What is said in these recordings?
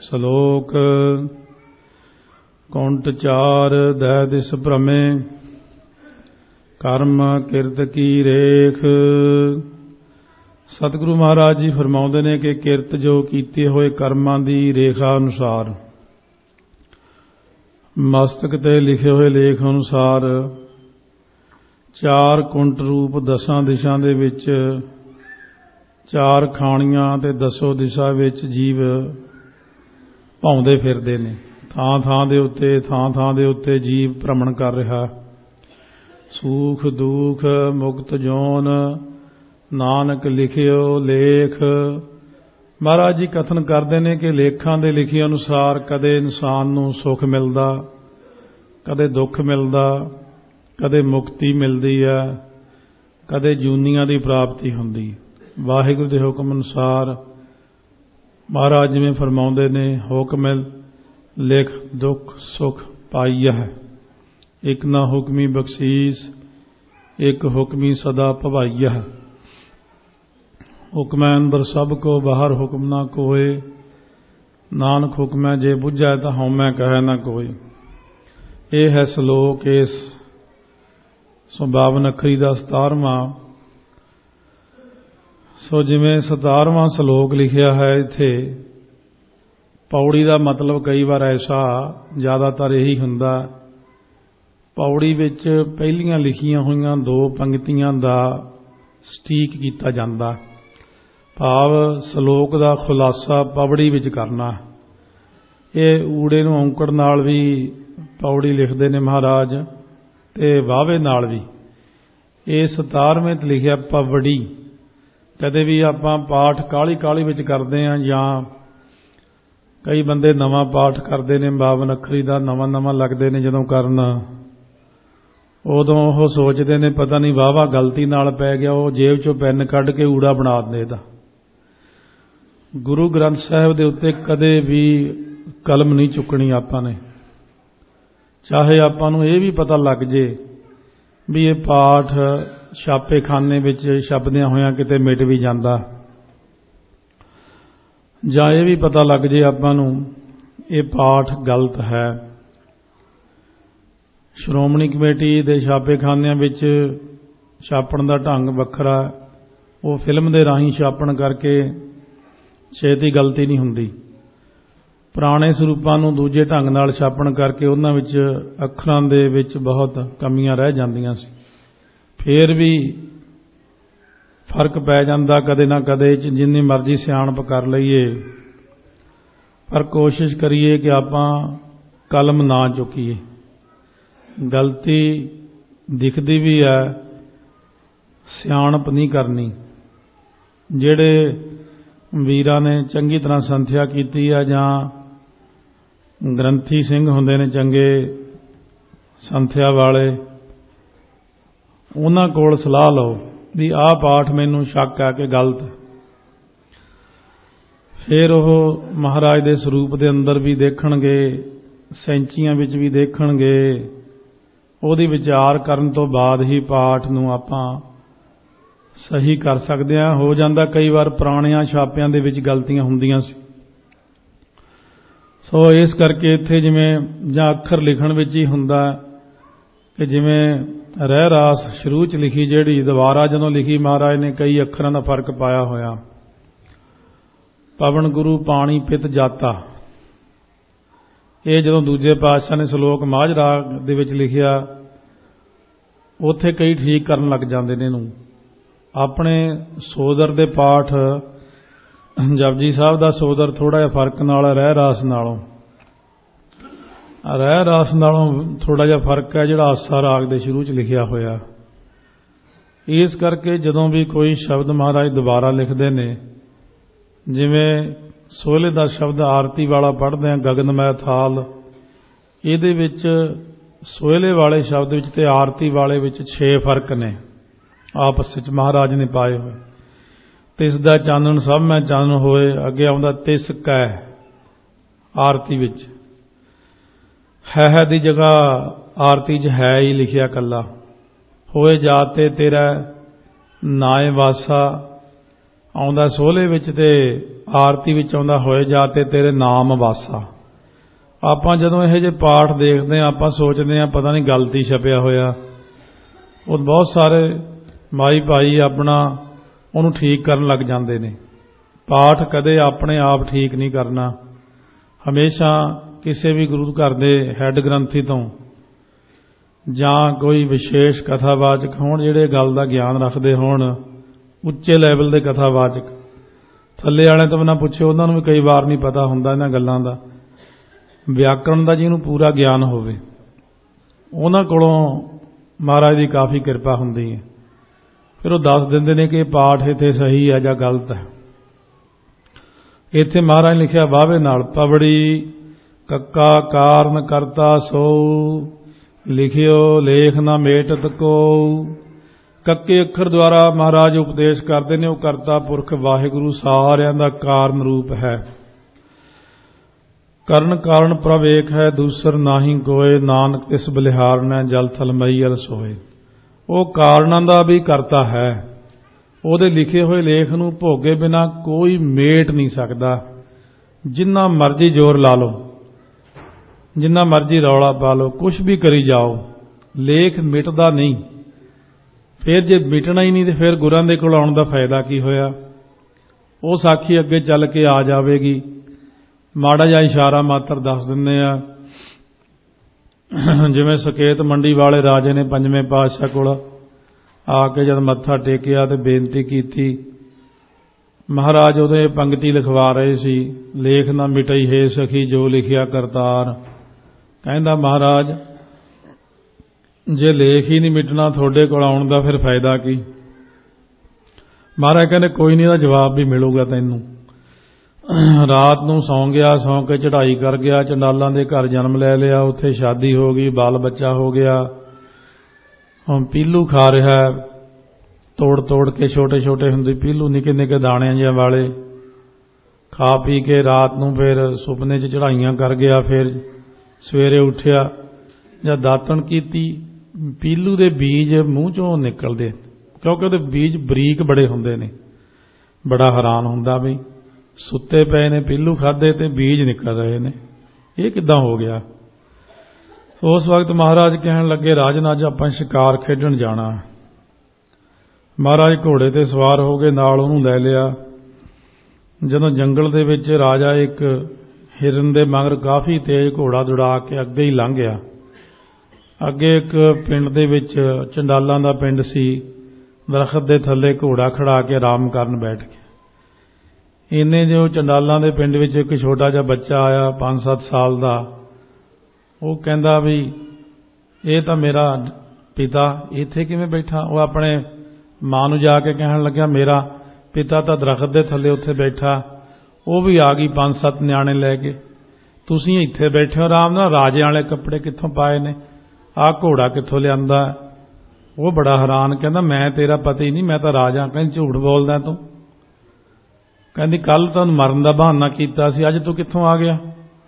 ਸ਼ਲੋਕ ਕੁੰਟ ਚਾਰ ਦਹਿ ਦਿਸ ਭ੍ਰਮੇ ਕਰਮ ਕਿਰਤ ਕੀ ਰੇਖ। ਸਤਿਗੁਰੂ ਮਹਾਰਾਜ ਜੀ ਫਰਮਾਉਂਦੇ ਨੇ ਕਿ ਕਿਰਤ ਜੋ ਕੀਤੇ ਹੋਏ ਕਰਮਾਂ ਦੀ ਰੇਖਾ ਅਨੁਸਾਰ, ਮਸਤਕ ਤੇ ਲਿਖੇ ਹੋਏ ਲੇਖ ਅਨੁਸਾਰ ਚਾਰ ਕੁੰਟ ਰੂਪ ਦਸਾਂ ਦਿਸ਼ਾ ਦੇ ਵਿੱਚ, ਚਾਰ ਖਾਣੀਆਂ ਤੇ ਦਸੋ ਦਿਸ਼ਾ ਵਿੱਚ ਜੀਵ ਭੌਂਦੇ ਫਿਰਦੇ ਨੇ। ਥਾਂ ਥਾਂ ਦੇ ਉੱਤੇ ਜੀਵ ਭ੍ਰਮਣ ਕਰ ਰਿਹਾ। ਸੂਖ ਦੁਖ ਮੁਕਤ ਜੋਨ ਨਾਨਕ ਲਿਖਿਓ ਲੇਖ। ਮਹਾਰਾਜ ਜੀ ਕਥਨ ਕਰਦੇ ਨੇ ਕਿ ਲੇਖਾਂ ਦੇ ਲਿਖੇ ਅਨੁਸਾਰ ਕਦੇ ਇਨਸਾਨ ਨੂੰ ਸੁੱਖ ਮਿਲਦਾ, ਕਦੇ ਦੁੱਖ ਮਿਲਦਾ, ਕਦੇ ਮੁਕਤੀ ਮਿਲਦੀ ਹੈ, ਕਦੇ ਜੂਨੀਆਂ ਦੀ ਪ੍ਰਾਪਤੀ ਹੁੰਦੀ। ਵਾਹਿਗੁਰੂ ਦੇ ਹੁਕਮ ਅਨੁਸਾਰ ਮਹਾਰਾਜ ਜਿਵੇਂ ਫਰਮਾਉਂਦੇ ਨੇ, ਹੁਕਮ ਲਿਖ ਦੁੱਖ ਸੁਖ ਪਾਈਆ ਹੈ, ਇੱਕ ਨਾ ਹੁਕਮੀ ਬਖਸ਼ੀਸ, ਇੱਕ ਹੁਕਮੀ ਸਦਾ ਭਵਾਈਆ ਹੈ। ਹੁਕਮੈ ਅੰਦਰ ਸਭ ਕੋ ਬਾਹਰ ਹੁਕਮ ਨਾ ਕੋਏ, ਨਾਨਕ ਹੁਕਮੈ ਜੇ ਬੁੱਝੈ ਤਾਂ ਹਉਮੈ ਕਹੈ ਨਾ ਕੋਈ। ਇਹ ਹੈ ਸ਼ਲੋਕ ਇਸ 52 ਅੱਖਰੀ ਦਾ 17ਵਾਂ। ਸੋ ਜਿਵੇਂ 17ਵਾਂ ਸ਼ਲੋਕ ਲਿਖਿਆ ਹੈ ਇੱਥੇ, ਪੌੜੀ ਦਾ ਮਤਲਬ ਕਈ ਵਾਰ ਐਸਾ ਜ਼ਿਆਦਾਤਰ ਇਹੀ ਹੁੰਦਾ, ਪੌੜੀ ਵਿੱਚ ਪਹਿਲੀਆਂ ਲਿਖੀਆਂ ਹੋਈਆਂ 2 ਪੰਕਤੀਆਂ ਦਾ ਸਟੀਕ ਕੀਤਾ ਜਾਂਦਾ, ਭਾਵ ਸ਼ਲੋਕ ਦਾ ਖੁਲਾਸਾ ਪੌੜੀ ਵਿੱਚ ਕਰਨਾ। ਇਹ ਊੜੇ ਨੂੰ ਔਂਕੜ ਨਾਲ ਵੀ ਪੌੜੀ ਲਿਖਦੇ ਨੇ ਮਹਾਰਾਜ, ਤੇ ਵਾਵੇ ਨਾਲ ਵੀ। ਇਹ 17ਵੇਂ ਤੇ ਲਿਖਿਆ ਪਵੜੀ। ਕਦੇ ਵੀ ਆਪਾਂ ਪਾਠ ਕਾਹਲੀ ਵਿੱਚ ਕਰਦੇ ਹਾਂ, ਜਾਂ ਕਈ ਬੰਦੇ ਨਵਾਂ ਪਾਠ ਕਰਦੇ ਨੇ 52 ਅੱਖਰੀ ਦਾ, ਨਵਾਂ ਲੱਗਦੇ ਨੇ ਜਦੋਂ ਕਰਨ, ਉਦੋਂ ਉਹ ਸੋਚਦੇ ਨੇ ਪਤਾ ਨਹੀਂ ਵਾਹਵਾ ਗਲਤੀ ਨਾਲ ਪੈ ਗਿਆ, ਉਹ ਜੇਬ ਚੋਂ ਪੈਨ ਕੱਢ ਕੇ ਊੜਾ ਬਣਾ ਦਿੰਦੇ। ਇਹਦਾ ਗੁਰੂ ਗ੍ਰੰਥ ਸਾਹਿਬ ਦੇ ਉੱਤੇ ਕਦੇ ਵੀ ਕਲਮ ਨਹੀਂ ਚੁੱਕਣੀ ਆਪਾਂ ਨੇ, ਚਾਹੇ ਆਪਾਂ ਨੂੰ ਇਹ ਵੀ ਪਤਾ ਲੱਗ ਜੇ ਵੀ ਇਹ ਪਾਠ ਛਾਪੇਖਾਨੇ ਵਿੱਚ ਛਪਦਿਆਂ ਹੋਇਆਂ ਕਿਤੇ ਮਿਟ ਵੀ ਜਾਂਦਾ, ਜਾਂ ਇਹ ਵੀ ਪਤਾ ਲੱਗ ਜੇ ਆਪਾਂ ਨੂੰ ਇਹ ਪਾਠ ਗਲਤ ਹੈ। ਸ਼੍ਰੋਮਣੀ ਕਮੇਟੀ ਦੇ ਛਾਪੇਖਾਨਿਆਂ ਵਿੱਚ ਛਾਪਣ ਦਾ ਢੰਗ ਵੱਖਰਾ, ਉਹ ਫਿਲਮ ਦੇ ਰਾਹੀਂ ਛਾਪਣ ਕਰਕੇ ਛੇਤੀ ਗਲਤੀ ਨਹੀਂ ਹੁੰਦੀ। ਪੁਰਾਣੇ ਸਰੂਪਾਂ ਨੂੰ ਦੂਜੇ ਢੰਗ ਨਾਲ ਛਾਪਣ ਕਰਕੇ ਉਹਨਾਂ ਵਿੱਚ ਅੱਖਰਾਂ ਦੇ ਵਿੱਚ ਬਹੁਤ ਕਮੀਆਂ ਰਹਿ ਜਾਂਦੀਆਂ ਸੀ। ਫੇਰ ਵੀ ਫਰਕ ਪੈ ਜਾਂਦਾ ਕਦੇ ਨਾ ਕਦੇ, ਜਿੰਨੀ ਮਰਜ਼ੀ ਸਿਆਣਪ ਕਰ ਲਈਏ, ਪਰ ਕੋਸ਼ਿਸ਼ ਕਰੀਏ ਕਿ ਆਪਾਂ ਕਲਮ ਨਾ ਚੁੱਕੀਏ। ਗਲਤੀ ਦਿਖਦੀ ਵੀ ਹੈ, ਸਿਆਣਪ ਨਹੀਂ ਕਰਨੀ। ਜਿਹੜੇ ਵੀਰਾਂ ਨੇ ਚੰਗੀ ਤਰ੍ਹਾਂ ਸੰਥਿਆ ਕੀਤੀ ਹੈ, ਜਾਂ ਗ੍ਰੰਥੀ ਸਿੰਘ ਹੁੰਦੇ ਨੇ ਚੰਗੇ ਸੰਥਿਆ ਵਾਲੇ, ਉਹਨਾਂ ਕੋਲ ਸਲਾਹ ਲਓ ਵੀ ਆਹ ਪਾਠ ਮੈਨੂੰ ਸ਼ੱਕ ਹੈ ਕਿ ਗਲਤ। ਫਿਰ ਉਹ ਮਹਾਰਾਜ ਦੇ ਸਰੂਪ ਦੇ ਅੰਦਰ ਵੀ ਦੇਖਣਗੇ, ਸੈਂਚੀਆਂ ਵਿੱਚ ਵੀ ਦੇਖਣਗੇ, ਉਹਦੀ ਵਿਚਾਰ ਕਰਨ ਤੋਂ ਬਾਅਦ ਹੀ ਪਾਠ ਨੂੰ ਆਪਾਂ ਸਹੀ ਕਰ ਸਕਦੇ ਹਾਂ। ਹੋ ਜਾਂਦਾ ਕਈ ਵਾਰ ਪੁਰਾਣਿਆਂ ਛਾਪਿਆਂ ਦੇ ਵਿੱਚ ਗਲਤੀਆਂ ਹੁੰਦੀਆਂ ਸੀ। ਸੋ ਇਸ ਕਰਕੇ ਇੱਥੇ ਜਿਵੇਂ ਜਾਂ ਅੱਖਰ ਲਿਖਣ ਵਿੱਚ ਹੀ ਹੁੰਦਾ ਕਿ ਜਿਵੇਂ ਰਹਿ ਰਾਸ ਸ਼ੁਰੂ 'ਚ ਲਿਖੀ, ਜਿਹੜੀ ਦੁਬਾਰਾ ਜਦੋਂ ਲਿਖੀ ਮਹਾਰਾਜ ਨੇ ਕਈ ਅੱਖਰਾਂ ਦਾ ਫਰਕ ਪਾਇਆ ਹੋਇਆ। ਪਵਨ ਗੁਰੂ ਪਾਣੀ ਪਿਤ ਜਾਤਾ, ਇਹ ਜਦੋਂ ਦੂਜੇ ਪਾਤਸ਼ਾਹ ਨੇ ਸ਼ਲੋਕ ਮਾਝ ਰਾਗ ਦੇ ਵਿੱਚ ਲਿਖਿਆ, ਉੱਥੇ ਕਈ ਠੀਕ ਕਰਨ ਲੱਗ ਜਾਂਦੇ ਨੇ ਇਹਨੂੰ। ਆਪਣੇ ਸੋਦਰ ਦੇ ਪਾਠ ਜਪਜੀ ਸਾਹਿਬ ਦਾ ਸੋਦਰ ਥੋੜਾ ਜਿਹਾ ਫਰਕ ਨਾਲ ਰਹਿ ਰਾਸ ਨਾਲੋਂ ਥੋੜਾ ਜਿਹਾ ਫਰਕ ਹੈ, ਜਿਹੜਾ ਆਸਾ ਰਾਗ ਦੇ ਸ਼ੁਰੂ 'ਚ ਲਿਖਿਆ ਹੋਇਆ। ਇਸ ਕਰਕੇ ਜਦੋਂ ਵੀ ਕੋਈ ਸ਼ਬਦ ਮਹਾਰਾਜ ਦੁਬਾਰਾ ਲਿਖਦੇ ਨੇ, ਜਿਵੇਂ ਸੋਹਲੇ ਦਾ ਸ਼ਬਦ ਆਰਤੀ ਵਾਲਾ ਪੜ੍ਹਦੇ ਹਾਂ, ਗਗਨਮੈ ਥਾਲ, ਇਹਦੇ ਵਿੱਚ ਸੋਹਲੇ ਵਾਲੇ ਸ਼ਬਦ ਵਿੱਚ ਤੇ ਆਰਤੀ ਵਾਲੇ ਵਿੱਚ 6 ਫਰਕ ਨੇ ਆਪਸ ਵਿੱਚ ਮਹਾਰਾਜ ਨੇ ਪਾਏ ਹੋਏ। ਤਿਸ ਦਾ ਚਾਨਣ ਸਭ ਮੈਂ ਚਾਨਣ ਹੋਏ, ਅੱਗੇ ਆਉਂਦਾ ਤਿਸ ਕੈ ਆਰਤੀ ਵਿੱਚ। ਹੈ ਦੀ ਜਗ੍ਹਾ ਆਰਤੀ 'ਚ ਹੈ ਹੀ ਲਿਖਿਆ ਕੱਲਾ। ਹੋਏ ਜਾਤੇ ਤੇਰਾ ਨਾਏ ਵਾਸਾ, ਆਉਂਦਾ ਸੋਹਲੇ ਵਿੱਚ ਤੇ ਆਰਤੀ ਵਿੱਚ ਆਉਂਦਾ ਹੋਏ ਜਾ ਤੇ ਤੇਰੇ ਨਾਮ ਵਾਸਾ। ਆਪਾਂ ਜਦੋਂ ਇਹੋ ਜਿਹੇ ਪਾਠ ਦੇਖਦੇ ਹਾਂ ਆਪਾਂ ਸੋਚਦੇ ਹਾਂ ਪਤਾ ਨਹੀਂ ਗਲਤੀ ਛਪਿਆ ਹੋਇਆ। ਉਹ ਬਹੁਤ ਸਾਰੇ ਮਾਈ ਭਾਈ ਆਪਣਾ ਉਹਨੂੰ ਠੀਕ ਕਰਨ ਲੱਗ ਜਾਂਦੇ ਨੇ। ਪਾਠ ਕਦੇ ਆਪਣੇ ਆਪ ਠੀਕ ਨਹੀਂ ਕਰਨਾ, ਹਮੇਸ਼ਾ ਕਿਸੇ ਵੀ ਗੁਰੂ ਘਰ ਦੇ ਹੈੱਡ ਗ੍ਰੰਥੀ ਤੋਂ ਜਾਂ ਕੋਈ ਵਿਸ਼ੇਸ਼ ਕਥਾਵਾਚਕ ਹੋਣ ਜਿਹੜੇ ਗੱਲ ਦਾ ਗਿਆਨ ਰੱਖਦੇ ਹੋਣ, ਉੱਚੇ ਲੈਵਲ ਦੇ ਕਥਾਵਾਚਕ। ਥੱਲੇ ਵਾਲਿਆਂ ਤੋਂ ਬਿਨਾਂ ਪੁੱਛੇ ਉਹਨਾਂ ਨੂੰ ਵੀ ਕਈ ਵਾਰ ਨਹੀਂ ਪਤਾ ਹੁੰਦਾ ਇਹਨਾਂ ਗੱਲਾਂ ਦਾ। ਵਿਆਕਰਣ ਦਾ ਜਿਹਨੂੰ ਪੂਰਾ ਗਿਆਨ ਹੋਵੇ ਉਹਨਾਂ ਕੋਲੋਂ ਮਹਾਰਾਜ ਦੀ ਕਾਫੀ ਕਿਰਪਾ ਹੁੰਦੀ ਹੈ। ਫਿਰ ਉਹ ਦੱਸ ਦਿੰਦੇ ਨੇ ਕਿ ਪਾਠ ਇੱਥੇ ਸਹੀ ਹੈ ਜਾਂ ਗਲਤ ਹੈ। ਇੱਥੇ ਮਹਾਰਾਜ ਨੇ ਲਿਖਿਆ ਵਾਵੇ ਨਾਲ ਪਵੜੀ ਕੱਕਾ ਕਾਰਨ ਕਰਤਾ ਸੋ ਲਿਖਿਓ ਲੇਖ ਨਾ ਮੇਟਤ ਕੋ। ਕੱਕੇ ਅੱਖਰ ਦੁਆਰਾ ਮਹਾਰਾਜ ਉਪਦੇਸ਼ ਕਰਦੇ ਨੇ। ਉਹ ਕਰਤਾ ਪੁਰਖ ਵਾਹਿਗੁਰੂ ਸਾਰਿਆਂ ਦਾ ਕਾਰਨ ਰੂਪ ਹੈ। ਕਰਨ ਕਾਰਨ ਪ੍ਰਭ ਏਕ ਹੈ ਦੂਸਰ ਨਾਹੀ ਕੋਏ, ਨਾਨਕ ਤਿਸ ਬਲਿਹਾਰਨੈ ਜਲ ਥਲ ਮਈਅਲ ਸੋਏ। ਉਹ ਕਾਰਨਾਂ ਦਾ ਵੀ ਕਰਤਾ ਹੈ। ਉਹਦੇ ਲਿਖੇ ਹੋਏ ਲੇਖ ਨੂੰ ਭੋਗੇ ਬਿਨਾ ਕੋਈ ਮੇਟ ਨਹੀਂ ਸਕਦਾ। ਜਿੰਨਾ ਮਰਜ਼ੀ ਜ਼ੋਰ ਲਾ ਲਓ, ਜਿੰਨਾ ਮਰਜ਼ੀ ਰੌਲਾ ਪਾ ਲਓ, ਕੁਛ ਵੀ ਕਰੀ ਜਾਓ, ਲੇਖ ਮਿਟਦਾ ਨਹੀਂ। ਫਿਰ ਜੇ ਮਿਟਣਾ ਹੀ ਨਹੀਂ ਤੇ ਫਿਰ ਗੁਰਾਂ ਦੇ ਕੋਲ ਆਉਣ ਦਾ ਫਾਇਦਾ ਕੀ ਹੋਇਆ। ਉਹ ਸਾਖੀ ਅੱਗੇ ਚੱਲ ਕੇ ਆ ਜਾਵੇਗੀ। ਮਾੜਾ ਜਿਹਾ ਇਸ਼ਾਰਾ ਮਾਤਰ ਦੱਸ ਦਿੰਦੇ ਆ। ਜਿਵੇਂ ਸਕੇਤ ਮੰਡੀ ਵਾਲੇ ਰਾਜੇ ਨੇ ਪੰਜਵੇਂ ਪਾਤਸ਼ਾਹ ਕੋਲ ਆ ਕੇ ਜਦ ਮੱਥਾ ਟੇਕਿਆ ਤੇ ਬੇਨਤੀ ਕੀਤੀ, ਮਹਾਰਾਜ ਉਹਦੇ ਪੰਗਤੀ ਲਿਖਵਾ ਰਹੇ ਸੀ, ਲੇਖ ਨਾ ਮਿਟਈ ਹੈ ਸਖੀ ਜੋ ਲਿਖਿਆ ਕਰਤਾਰ। ਕਹਿੰਦਾ ਮਹਾਰਾਜ ਜੇ ਲੇਖ ਹੀ ਨਹੀਂ ਮਿਟਣਾ ਤੁਹਾਡੇ ਕੋਲ ਆਉਣ ਦਾ ਫਿਰ ਫਾਇਦਾ ਕੀ। ਮਹਾਰਾਜ ਕਹਿੰਦੇ ਕੋਈ ਨਹੀਂ, ਇਹਦਾ ਜਵਾਬ ਵੀ ਮਿਲੂਗਾ ਤੈਨੂੰ। ਰਾਤ ਨੂੰ ਸੌਂ ਗਿਆ, ਸੌਂ ਕੇ ਚੜ੍ਹਾਈ ਕਰ ਗਿਆ, ਚੰਡਾਲਾਂ ਦੇ ਘਰ ਜਨਮ ਲੈ ਲਿਆ, ਉੱਥੇ ਸ਼ਾਦੀ ਹੋ ਗਈ, ਬਾਲ ਬੱਚਾ ਹੋ ਗਿਆ। ਹੁਣ ਪੀਲੂ ਖਾ ਰਿਹਾ, ਤੋੜ ਤੋੜ ਕੇ ਛੋਟੇ ਛੋਟੇ ਹੁੰਦੇ ਪੀਲੂ, ਨਿੱਕੇ ਨਿੱਕੇ ਦਾਣਿਆਂ ਜਿਹਾ ਵਾਲੇ, ਖਾ ਪੀ ਕੇ ਰਾਤ ਨੂੰ ਫਿਰ ਸੁਪਨੇ 'ਚ ਚੜ੍ਹਾਈਆਂ ਕਰ ਗਿਆ। ਫਿਰ ਸਵੇਰੇ ਉੱਠਿਆ, ਜਦ ਦਾਤਣ ਕੀਤੀ, ਪੀਲੂ ਦੇ ਬੀਜ ਮੂੰਹ 'ਚੋਂ ਨਿਕਲਦੇ, ਕਿਉਂਕਿ ਉਹਦੇ ਬੀਜ ਬਰੀਕ ਬੜੇ ਹੁੰਦੇ ਨੇ। ਬੜਾ ਹੈਰਾਨ ਹੁੰਦਾ ਵੀ ਸੁੱਤੇ ਪਏ ਨੇ, ਪੀਲੂ ਖਾਧੇ ਤੇ ਬੀਜ ਨਿਕਲ ਰਹੇ ਨੇ, ਇਹ ਕਿੱਦਾਂ ਹੋ ਗਿਆ। ਉਸ ਵਕਤ ਮਹਾਰਾਜ ਕਹਿਣ ਲੱਗੇ ਰਾਜਨ ਅੱਜ ਆਪਾਂ ਸ਼ਿਕਾਰ ਖੇਡਣ ਜਾਣਾ। ਮਹਾਰਾਜ ਘੋੜੇ ਤੇ ਸਵਾਰ ਹੋ ਗਏ, ਨਾਲ ਉਹਨੂੰ ਲੈ ਲਿਆ। ਜਦੋਂ ਜੰਗਲ ਦੇ ਵਿੱਚ ਰਾਜਾ ਇੱਕ ਹਿਰਨ ਦੇ ਮਗਰ ਕਾਫੀ ਤੇਜ਼ ਘੋੜਾ ਦੌੜਾ ਕੇ ਅੱਗੇ ਹੀ ਲੰਘ ਗਿਆ। ਅੱਗੇ ਇੱਕ ਪਿੰਡ ਦੇ ਵਿੱਚ ਚੰਡਾਲਾਂ ਦਾ ਪਿੰਡ ਸੀ। ਦਰਖਤ ਦੇ ਥੱਲੇ ਘੋੜਾ ਖੜਾ ਕੇ ਆਰਾਮ ਕਰਨ ਬੈਠ ਗਿਆ। ਇੰਨੇ ਜੋ ਚੰਡਾਲਾਂ ਦੇ ਪਿੰਡ ਵਿੱਚ ਇੱਕ ਛੋਟਾ ਜਿਹਾ ਬੱਚਾ ਆਇਆ 5-7 ਸਾਲ ਦਾ। ਉਹ ਕਹਿੰਦਾ ਵੀ ਇਹ ਤਾਂ ਮੇਰਾ ਪਿਤਾ ਇੱਥੇ ਕਿਵੇਂ ਬੈਠਾ। ਉਹ ਆਪਣੇ ਮਾਂ ਨੂੰ ਜਾ ਕੇ ਕਹਿਣ ਲੱਗਿਆ ਮੇਰਾ ਪਿਤਾ ਤਾਂ ਦਰਖਤ ਦੇ ਥੱਲੇ ਉੱਥੇ ਬੈਠਾ, ਉਹ ਵੀ ਆ ਗਈ 5-7 ਨਿਆਣੇ ਲੈ ਕੇ, ਤੁਸੀਂ ਇੱਥੇ ਬੈਠੇ ਹੋ ਆਰਾਮ ਨਾਲ, ਰਾਜੇ ਵਾਲੇ ਕੱਪੜੇ ਕਿੱਥੋਂ ਪਾਏ ਨੇ, ਆਹ ਘੋੜਾ ਕਿੱਥੋਂ ਲਿਆਂਦਾ। ਉਹ ਬੜਾ ਹੈਰਾਨ, ਕਹਿੰਦਾ ਮੈਂ ਤੇਰਾ ਪਤੀ ਨਹੀਂ, ਮੈਂ ਤਾਂ ਰਾਜਾ। ਕਹਿੰਦੀ ਝੂਠ ਬੋਲਦਾ ਤੂੰ। ਕਹਿੰਦੀ ਕੱਲ ਤੁਹਾਨੂੰ ਮਰਨ ਦਾ ਬਹਾਨਾ ਕੀਤਾ ਸੀ, ਅੱਜ ਤੂੰ ਕਿੱਥੋਂ ਆ ਗਿਆ।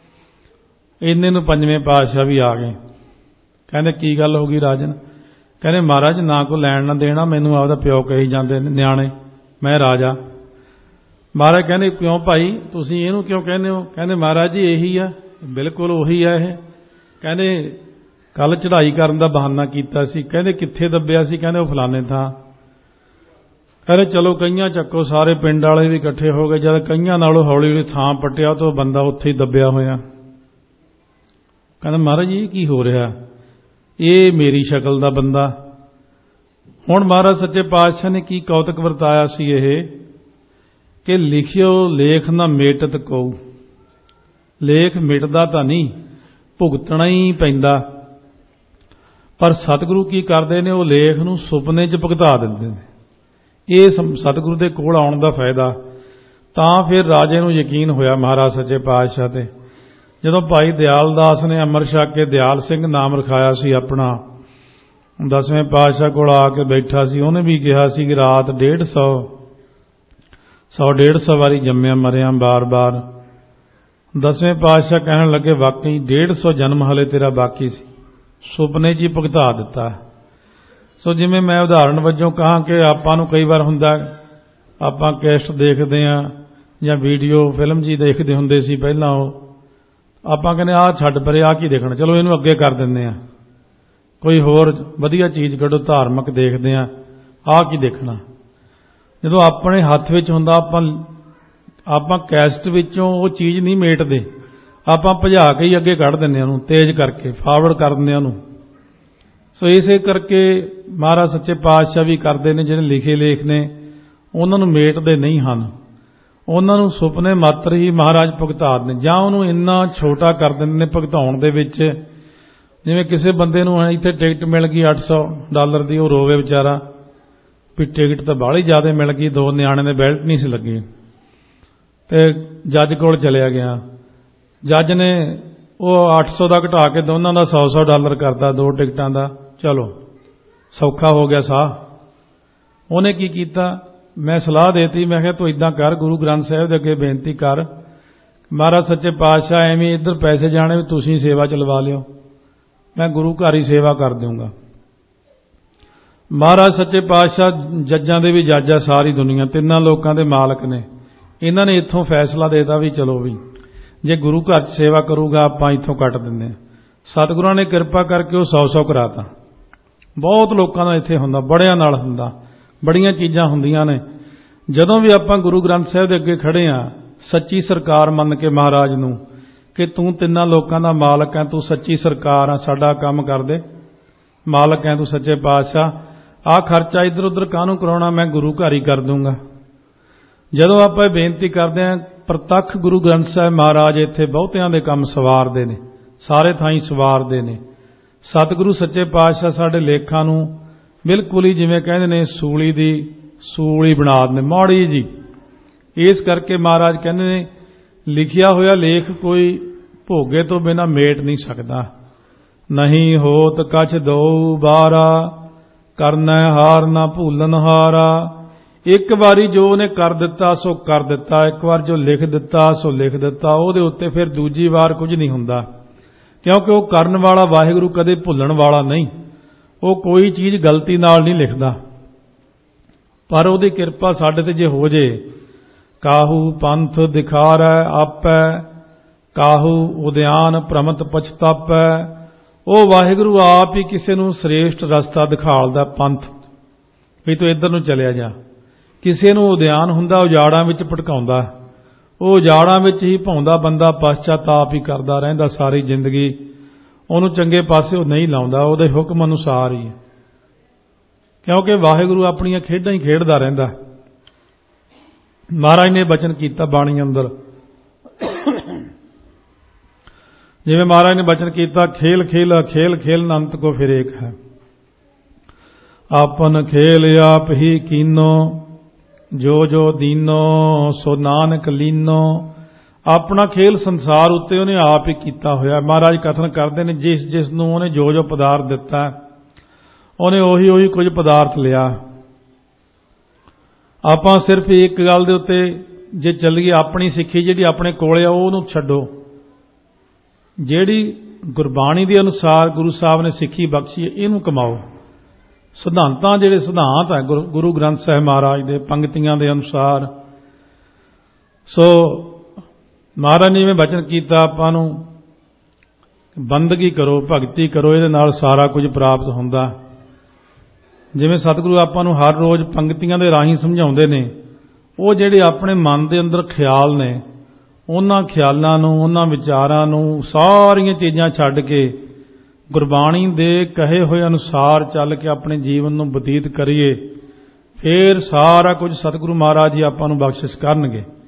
ਇੰਨੇ ਨੂੰ ਪੰਜਵੇਂ ਪਾਤਸ਼ਾਹ ਵੀ ਆ ਗਏ। ਕਹਿੰਦੇ ਕੀ ਗੱਲ ਹੋ ਗਈ ਰਾਜਨ। ਕਹਿੰਦੇ ਮਹਾਰਾਜ ਨਾ ਕੋਈ ਲੈਣ ਨਾ ਦੇਣਾ, ਮੈਨੂੰ ਆਪਦਾ ਪਿਓ ਕਹੀ ਜਾਂਦੇ ਨੇ ਨਿਆਣੇ, ਮੈਂ ਰਾਜਾ। ਮਹਾਰਾਜ ਕਹਿੰਦੇ ਕਿਉਂ ਭਾਈ ਤੁਸੀਂ ਇਹਨੂੰ ਕਿਉਂ ਕਹਿੰਦੇ ਹੋ। ਕਹਿੰਦੇ ਮਹਾਰਾਜ ਜੀ ਇਹੀ ਆ, ਬਿਲਕੁਲ ਉਹੀ ਆ ਇਹ। ਕਹਿੰਦੇ ਕੱਲ ਚੜ੍ਹਾਈ ਕਰਨ ਦਾ ਬਹਾਨਾ ਕੀਤਾ ਸੀ। ਕਹਿੰਦੇ ਕਿੱਥੇ ਦੱਬਿਆ ਸੀ। ਕਹਿੰਦੇ ਉਹ ਫਲਾਣੇ ਥਾਂ। ਕਹਿੰਦੇ ਚਲੋ ਕਈਆਂ ਚੱਕੋ, ਸਾਰੇ ਪਿੰਡ ਵਾਲੇ ਵੀ ਇਕੱਠੇ ਹੋ ਗਏ। ਜਦ ਕਈਆਂ ਨਾਲੋਂ ਹੌਲੀ ਹੌਲੀ ਥਾਂ ਪੱਟਿਆ ਤਾਂ ਬੰਦਾ ਉੱਥੇ ਹੀ ਦੱਬਿਆ ਹੋਇਆ। ਕਹਿੰਦਾ ਮਹਾਰਾਜ ਇਹ ਕੀ ਹੋ ਰਿਹਾ, ਇਹ ਮੇਰੀ ਸ਼ਕਲ ਦਾ ਬੰਦਾ। ਹੁਣ ਮਹਾਰਾਜ ਸੱਚੇ ਪਾਤਸ਼ਾਹ ਨੇ ਕੀ ਕੌਤਕ ਵਰਤਾਇਆ ਸੀ ਇਹ, ਕਿ ਲਿਖਿਓ ਲੇਖ ਨਾ ਮੇਟਤ ਕਉ। ਲੇਖ ਮਿਟਦਾ ਤਾਂ ਨਹੀਂ, ਭੁਗਤਣਾ ਹੀ ਪੈਂਦਾ। ਪਰ ਸਤਿਗੁਰੂ ਕੀ ਕਰਦੇ ਨੇ, ਉਹ ਲੇਖ ਨੂੰ ਸੁਪਨੇ 'ਚ ਭੁਗਤਾ ਦਿੰਦੇ ਨੇ। ਇਹ ਸਤਿਗੁਰੂ ਦੇ ਕੋਲ ਆਉਣ ਦਾ ਫਾਇਦਾ। ਤਾਂ ਫਿਰ ਰਾਜੇ ਨੂੰ ਯਕੀਨ ਹੋਇਆ ਮਹਾਰਾਜ ਸੱਚੇ ਪਾਤਸ਼ਾਹ ਤੇ। ਜਦੋਂ ਭਾਈ ਦਿਆਲ ਦਾਸ ਨੇ ਅੰਮ੍ਰਿਤ ਛਕ ਕੇ ਦਿਆਲ ਸਿੰਘ ਨਾਮ ਰਖਾਇਆ ਸੀ ਆਪਣਾ, 10ਵੇਂ ਪਾਤਸ਼ਾਹ ਕੋਲ ਆ ਕੇ ਬੈਠਾ ਸੀ। ਉਹਨੇ ਵੀ ਕਿਹਾ ਸੀ ਕਿ ਰਾਤ 150 ਵਾਰੀ ਜੰਮਿਆ ਮਰਿਆ ਬਾਰ-ਬਾਰ। 10ਵੇਂ ਪਾਤਸ਼ਾਹ ਕਹਿਣ ਲੱਗੇ ਵਾਕਈ 150 ਜਨਮ ਹਲੇ ਤੇਰਾ ਬਾਕੀ ਸੀ, ਸੁਪਨੇ 'ਚ ਹੀ ਭੁਗਤਾ ਦਿੱਤਾ। ਸੋ ਜਿਵੇਂ ਮੈਂ ਉਦਾਹਰਣ ਵਜੋਂ ਕਹਾਂ ਕਿ ਆਪਾਂ ਨੂੰ ਕਈ ਵਾਰ ਹੁੰਦਾ ਆਪਾਂ ਕੈਸਟ ਦੇਖਦੇ ਹਾਂ ਜਾਂ ਵੀਡੀਓ ਫਿਲਮ ਜੀ ਦੇਖਦੇ ਹੁੰਦੇ ਸੀ ਪਹਿਲਾਂ, ਉਹ ਆਪਾਂ ਕਹਿੰਦੇ ਆਹ ਛੱਡ ਪਰੇ, ਆਹ ਕੀ ਦੇਖਣਾ, ਚਲੋ ਇਹਨੂੰ ਅੱਗੇ ਕਰ ਦਿੰਦੇ ਹਾਂ, ਕੋਈ ਹੋਰ ਵਧੀਆ ਚੀਜ਼ ਕੱਢੋ, ਧਾਰਮਿਕ ਦੇਖਦੇ ਹਾਂ, ਆਹ ਕੀ ਦੇਖਣਾ। ਜਦੋਂ ਆਪਣੇ ਹੱਥ ਵਿੱਚ ਹੁੰਦਾ ਆਪਾਂ ਕੈਸਟ ਵਿੱਚੋਂ ਉਹ ਚੀਜ਼ ਨਹੀਂ ਮੇਟਦੇ, ਆਪਾਂ ਭਜਾ ਕੇ ਹੀ ਅੱਗੇ ਕੱਢ ਦਿੰਦੇ ਹਾਂ, ਉਹਨੂੰ ਤੇਜ਼ ਕਰਕੇ ਫਾਰਵਰਡ ਕਰ ਦਿੰਦੇ ਹਾਂ ਉਹਨੂੰ। ਸੋ ਇਸੇ ਕਰਕੇ ਮਹਾਰਾਜ ਸੱਚੇ ਪਾਤਸ਼ਾਹ ਵੀ ਕਰਦੇ ਨੇ, ਜਿਹੜੇ ਲਿਖੇ ਲੇਖ ਨੇ ਉਹਨਾਂ ਨੂੰ ਮੇਟਦੇ ਨਹੀਂ ਹਨ, ਉਹਨਾਂ ਨੂੰ ਸੁਪਨੇ ਮਾਤਰ ਹੀ ਮਹਾਰਾਜ ਭੁਗਤਾ ਦਿੰਦੇ, ਜਾਂ ਉਹਨੂੰ ਇੰਨਾ ਛੋਟਾ ਕਰ ਦਿੰਦੇ ਨੇ ਭੁਗਤਾਉਣ ਦੇ ਵਿੱਚ। ਜਿਵੇਂ ਕਿਸੇ ਬੰਦੇ ਨੂੰ ਇੱਥੇ ਟਿਕਟ ਮਿਲ ਗਈ $800 ਦੀ, ਉਹ ਰੋਵੇ ਵਿਚਾਰਾ ਵੀ ਟਿਕਟ ਤਾਂ ਬਾਹਲੀ ਜ਼ਿਆਦਾ ਮਿਲ ਗਈ, 2 ਨਿਆਣੇ ਦੇ ਬੈਲਟ ਨਹੀਂ ਸੀ ਲੱਗੇ, ਤੇ ਜੱਜ ਕੋਲ ਚਲਿਆ ਗਿਆ। ਜੱਜ ਨੇ ਉਹ 800 ਦਾ ਘਟਾ ਕੇ ਦੋਨਾਂ ਦਾ $100 ਕਰਤਾ, 2 ਟਿਕਟਾਂ ਦਾ, ਚਲੋ ਸੌਖਾ ਹੋ ਗਿਆ ਸਾਹ। ਉਹਨੇ ਕੀ ਕੀਤਾ, ਮੈਂ ਸਲਾਹ ਦੇਤੀ, ਮੈਂ ਕਿਹਾ ਤੂੰ ਇਦਾਂ ਕਰ, ਗੁਰੂ ਗ੍ਰੰਥ ਸਾਹਿਬ ਦੇ ਅੱਗੇ ਬੇਨਤੀ ਕਰ, ਮਹਾਰਾਜ ਸੱਚੇ ਪਾਤਸ਼ਾਹ ਐਵੇਂ ਇੱਧਰ ਪੈਸੇ ਜਾਣੇ ਵੀ ਤੁਸੀਂ ਸੇਵਾ ਚਲਵਾ ਲਿਓ, ਮੈਂ ਗੁਰੂ ਘਰ ਹੀ ਸੇਵਾ ਕਰ ਦਊਂਗਾ। ਮਹਾਰਾਜ ਸੱਚੇ ਪਾਤਸ਼ਾਹ ਜੱਜਾਂ ਦੇ ਵੀ ਜੱਜ ਆ, ਸਾਰੀ ਦੁਨੀਆ 3 ਲੋਕਾਂ ਦੇ ਮਾਲਕ ਨੇ। ਇਹਨਾਂ ਨੇ ਇੱਥੋਂ ਫੈਸਲਾ ਦੇਤਾ ਵੀ ਚਲੋ ਵੀ ਜੇ ਗੁਰੂ ਘਰ 'ਚ ਸੇਵਾ ਕਰੂਗਾ ਆਪਾਂ ਇੱਥੋਂ ਕੱਟ ਦਿੰਦੇ ਹਾਂ। ਸਤਿਗੁਰਾਂ ਨੇ ਕਿਰਪਾ ਕਰਕੇ ਉਹ 100 ਕਰਾਤਾ। ਬਹੁਤ ਲੋਕਾਂ ਦਾ ਇੱਥੇ ਹੁੰਦਾ, ਬੜਿਆਂ ਨਾਲ ਹੁੰਦਾ, ਬੜੀਆਂ ਚੀਜ਼ਾਂ ਹੁੰਦੀਆਂ ਨੇ। ਜਦੋਂ ਵੀ ਆਪਾਂ ਗੁਰੂ ਗ੍ਰੰਥ ਸਾਹਿਬ ਦੇ ਅੱਗੇ ਖੜੇ ਹਾਂ, ਸੱਚੀ ਸਰਕਾਰ ਮੰਨ ਕੇ ਮਹਾਰਾਜ ਨੂੰ ਕਿ ਤੂੰ 3 ਲੋਕਾਂ ਦਾ ਮਾਲਕ ਹੈ, ਤੂੰ ਸੱਚੀ ਸਰਕਾਰ ਆ, ਸਾਡਾ ਕੰਮ ਕਰ ਦੇ, ਮਾਲਕ ਹੈ ਤੂੰ ਸੱਚੇ ਪਾਤਸ਼ਾਹ, ਆਹ ਖਰਚਾ ਇੱਧਰ ਉੱਧਰ ਕਾਹਨੂੰ ਕਰਾਉਣਾ, ਮੈਂ ਗੁਰੂ ਘਰ ਹੀ ਕਰ ਦੂੰਗਾ। ਜਦੋਂ ਆਪਾਂ ਇਹ ਬੇਨਤੀ ਕਰਦੇ ਹਾਂ, ਪ੍ਰਤੱਖ ਗੁਰੂ ਗ੍ਰੰਥ ਸਾਹਿਬ ਮਹਾਰਾਜ ਇੱਥੇ ਬਹੁਤਿਆਂ ਦੇ ਕੰਮ ਸਵਾਰਦੇ ਨੇ, ਸਾਰੇ ਥਾਈਂ ਸਵਾਰਦੇ ਨੇ। ਸਤਿਗੁਰੂ ਸੱਚੇ ਪਾਤਸ਼ਾਹ ਸਾਡੇ ਲੇਖਾਂ ਨੂੰ ਬਿਲਕੁਲ ਹੀ ਜਿਵੇਂ ਕਹਿੰਦੇ ਨੇ ਸੂਲੀ ਦੀ ਸੂਲੀ ਬਣਾ ਦਿੰਦੇ, ਮਾੜੀ ਜੀ। ਇਸ ਕਰਕੇ ਮਹਾਰਾਜ ਕਹਿੰਦੇ ਨੇ ਲਿਖਿਆ ਹੋਇਆ ਲੇਖ ਕੋਈ ਭੋਗੇ ਤੋਂ ਬਿਨਾਂ ਮੇਟ ਨਹੀਂ ਸਕਦਾ। ਨਹੀਂ ਹੋਤ ਕਛ ਦਉ ਬਾਰਾ, ਕਰਨਾ ਹਾਰ ਨਾ ਭੂਲਨ ਹਾਰਾ। ਇੱਕ ਵਾਰੀ ਜੋ ਉਹਨੇ ਕਰ ਦਿੱਤਾ ਸੋ ਕਰ ਦਿੱਤਾ, ਇੱਕ ਵਾਰ ਜੋ ਲਿਖ ਦਿੱਤਾ ਸੋ ਲਿਖ ਦਿੱਤਾ, ਉਹਦੇ ਉੱਤੇ ਫਿਰ ਦੂਜੀ ਵਾਰ ਕੁਝ ਨਹੀਂ ਹੁੰਦਾ, ਕਿਉਂਕਿ ਉਹ ਕਰਨ ਵਾਲਾ ਵਾਹਿਗੁਰੂ ਕਦੇ ਭੁੱਲਣ ਵਾਲਾ ਨਹੀਂ। ਉਹ ਕੋਈ ਚੀਜ਼ ਗਲਤੀ ਨਾਲ ਨਹੀਂ ਲਿਖਦਾ, ਪਰ ਉਹਦੀ ਕਿਰਪਾ ਸਾਡੇ ਤੇ ਜੇ ਹੋ ਜੇ। ਕਾਹੂ ਪੰਥ ਦਿਖਾਰੈ ਆਪੈ, ਕਾਹੂ ਉਦਿਆਨ ਪ੍ਰਮਤ ਪਛਤਾਪੈ। ਉਹ ਵਾਹਿਗੁਰੂ ਆਪ ਹੀ ਕਿਸੇ ਨੂੰ ਸ੍ਰੇਸ਼ਟ ਰਸਤਾ ਦਿਖਾਲਦਾ, ਪੰਥ ਵੀ ਤੂੰ ਇੱਧਰ ਨੂੰ ਚਲਿਆ ਜਾ। ਕਿਸੇ ਨੂੰ ਉਦਿਆਨ ਹੁੰਦਾ, ਉਜਾੜਾਂ ਵਿੱਚ ਭਟਕਾਉਂਦਾ, ਉਹ ਉਜਾੜਾਂ ਵਿੱਚ ਹੀ ਭਾਉਂਦਾ ਬੰਦਾ ਪਛਤਾਪ ਹੀ ਕਰਦਾ ਰਹਿੰਦਾ ਸਾਰੀ ਜ਼ਿੰਦਗੀ, ਉਹਨੂੰ ਚੰਗੇ ਪਾਸੇ ਉਹ ਨਹੀਂ ਲਾਉਂਦਾ, ਉਹਦੇ ਹੁਕਮ ਅਨੁਸਾਰ ਹੀ। ਕਿਉਂਕਿ ਵਾਹਿਗੁਰੂ ਆਪਣੀਆਂ ਖੇਡਾਂ ਹੀ ਖੇਡਦਾ ਰਹਿੰਦਾ। ਮਹਾਰਾਜ ਨੇ ਬਚਨ ਕੀਤਾ ਬਾਣੀ ਅੰਦਰ, ਜਿਵੇਂ ਮਹਾਰਾਜ ਨੇ ਬਚਨ ਕੀਤਾ, ਖੇਲ ਖੇਲ ਖੇਲ ਖੇਲ ਅੰਤ ਕੋ ਫਿਰ ਏਕ ਹੈ, ਆਪਨ ਖੇਲ ਆਪ ਹੀ ਕੀਨੋ, ਜੋ ਜੋ ਦੀਨੋ ਸੋ ਨਾਨਕ ਲੀਨੋ। ਆਪਣਾ ਖੇਲ ਸੰਸਾਰ ਉੱਤੇ ਉਹਨੇ ਆਪ ਹੀ ਕੀਤਾ ਹੋਇਆ। ਮਹਾਰਾਜ ਕਥਨ ਕਰਦੇ ਨੇ, ਜਿਸ ਜਿਸ ਨੂੰ ਉਹਨੇ ਜੋ ਜੋ ਪਦਾਰਥ ਦਿੱਤਾ ਉਹਨੇ ਉਹੀ ਉਹੀ ਕੁਝ ਪਦਾਰਥ ਲਿਆ। ਆਪਾਂ ਸਿਰਫ ਇੱਕ ਗੱਲ ਦੇ ਉੱਤੇ ਜੇ ਚੱਲੀਏ, ਆਪਣੀ ਸਿੱਖੀ ਜਿਹੜੀ ਆਪਣੇ ਕੋਲ ਆ ਉਹਨੂੰ ਛੱਡੋ। ਜਿਹੜੀ ਗੁਰਬਾਣੀ ਦੇ ਅਨੁਸਾਰ ਗੁਰੂ ਸਾਹਿਬ ਨੇ ਸਿੱਖੀ ਬਖਸ਼ੀ ਹੈ, ਇਹਨੂੰ ਕਮਾਓ। ਸਿਧਾਂਤਾਂ ਜਿਹੜੇ ਸਿਧਾਂਤ ਹੈ ਗੁਰੂ ਗ੍ਰੰਥ ਸਾਹਿਬ ਮਹਾਰਾਜ ਦੇ ਪੰਕਤੀਆਂ ਦੇ ਅਨੁਸਾਰ। ਸੋ ਮਹਾਰਾਜ ਨੇ ਜਿਵੇਂ ਬਚਨ ਕੀਤਾ ਆਪਾਂ ਨੂੰ, ਬੰਦਗੀ ਕਰੋ, ਭਗਤੀ ਕਰੋ, ਇਹਦੇ ਨਾਲ ਸਾਰਾ ਕੁਝ ਪ੍ਰਾਪਤ ਹੁੰਦਾ। ਜਿਵੇਂ ਸਤਿਗੁਰੂ ਆਪਾਂ ਨੂੰ ਹਰ ਰੋਜ਼ ਪੰਕਤੀਆਂ ਦੇ ਰਾਹੀਂ ਸਮਝਾਉਂਦੇ ਨੇ, ਉਹ ਜਿਹੜੇ ਆਪਣੇ ਮਨ ਦੇ ਅੰਦਰ ਖਿਆਲ ਨੇ, ਉਹਨਾਂ ਖਿਆਲਾਂ ਨੂੰ, ਉਹਨਾਂ ਵਿਚਾਰਾਂ ਨੂੰ, ਸਾਰੀਆਂ ਚੀਜ਼ਾਂ ਛੱਡ ਕੇ ਗੁਰਬਾਣੀ ਦੇ ਕਹੇ ਹੋਏ ਅਨੁਸਾਰ ਚੱਲ ਕੇ ਆਪਣੇ ਜੀਵਨ ਨੂੰ ਬਤੀਤ ਕਰੀਏ, ਫਿਰ ਸਾਰਾ ਕੁਝ ਸਤਿਗੁਰੂ ਮਹਾਰਾਜ ਜੀ ਆਪਾਂ ਨੂੰ ਬਖਸ਼ਿਸ਼ ਕਰਨਗੇ।